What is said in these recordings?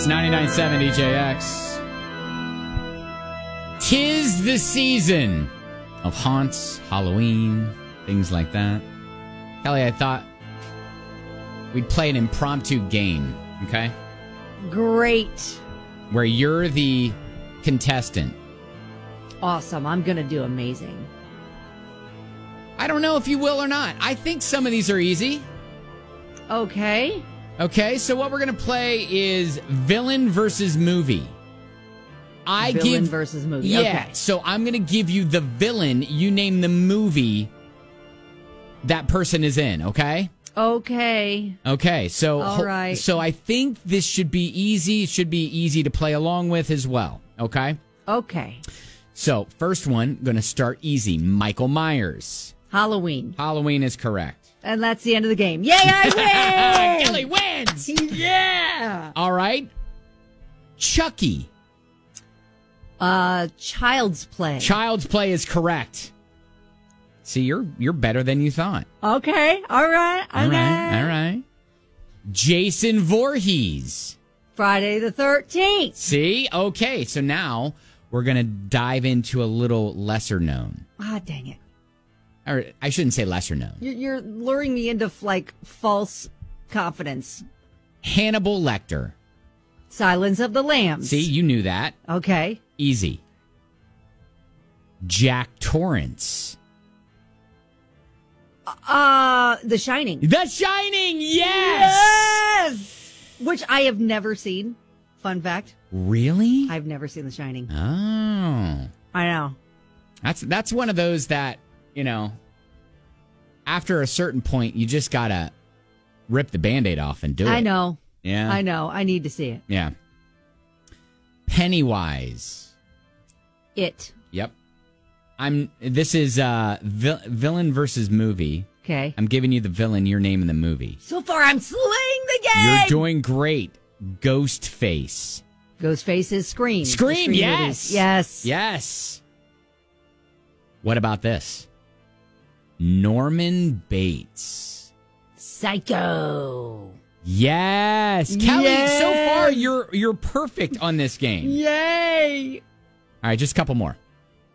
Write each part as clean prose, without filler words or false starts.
It's 99.7 DJX. 'Tis the season of haunts, Halloween, things like that. Kelly, I thought we'd play an impromptu game, okay? Great. Where you're the contestant. Awesome. I'm going to do amazing. I don't know if you will or not. I think some of these are easy. Okay. Okay, so what we're going to play is villain versus movie. Villain versus movie. Yeah, okay. so I'm going to give you the villain. You name the movie that person is in, okay? Okay. Okay, so all right. So I think this should be easy. It should be easy to play along with as well, okay? Okay. So, first one, going to start easy. Michael Myers. Halloween. Halloween is correct. And that's the end of the game. Yay, I win! Kelly wins! Yeah! All right. Chucky. Child's Play. Child's Play is correct. See, you're better than you thought. Okay. All right. All right. Jason Voorhees. Friday the 13th. See? Okay, so now we're going to dive into a little lesser known. Ah, dang it. Or I shouldn't say lesser known. You're luring me into, false confidence. Hannibal Lecter. Silence of the Lambs. See, you knew that. Okay. Easy. Jack Torrance. The Shining. The Shining, Yes! Which I have never seen. Fun fact. Really? I've never seen The Shining. Oh. I know. That's one of those that, after a certain point, you just gotta rip the Band-Aid off and do it. I know. Yeah. I know. I need to see it. Yeah. Pennywise. It. Yep. This is villain versus movie. Okay. I'm giving you the villain, your name in the movie. So far, I'm slaying the game. You're doing great. Ghostface. Ghostface is Scream. Scream, yes. Movies. Yes. Yes. What about this? Norman Bates. Psycho. Yes. Kelly, Yes. so far you're perfect on this game. Yay. All right, just a couple more.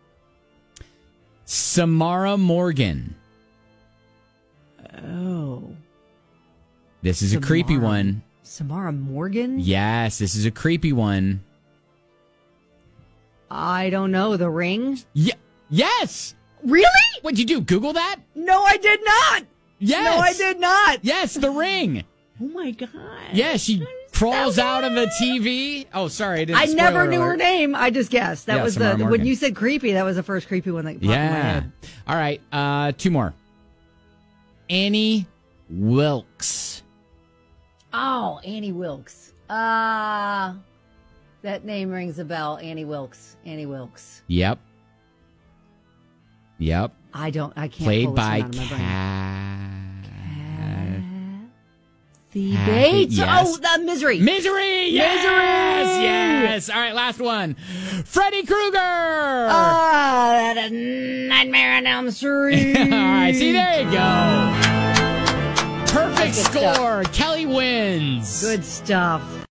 Samara Morgan. Oh. This is a creepy one. Samara Morgan? Yes, this is a creepy one. I don't know. The Ring? Yes. Really? What'd you do? Google that? No, I did not. Yes. No, I did not. Yes, The Ring. Oh, my God. Yeah, she crawls out of the TV. Oh, sorry. I never knew her name. I just guessed. That was Samara Morgan. when you said creepy, that was the first creepy one that popped in my head. All right, two more. Annie Wilkes. Oh, Annie Wilkes. That name rings a bell. Annie Wilkes. Annie Wilkes. Yep. I can't Played pull this by one out of my brain. Kathy Bates. Yes. Oh, the Misery. Misery. Yes. Misery. Yes. All right, last one. Freddy Krueger. Nightmare on Elm Street. All right, see, there you go. Perfect That's good score. Kelly wins. Good stuff.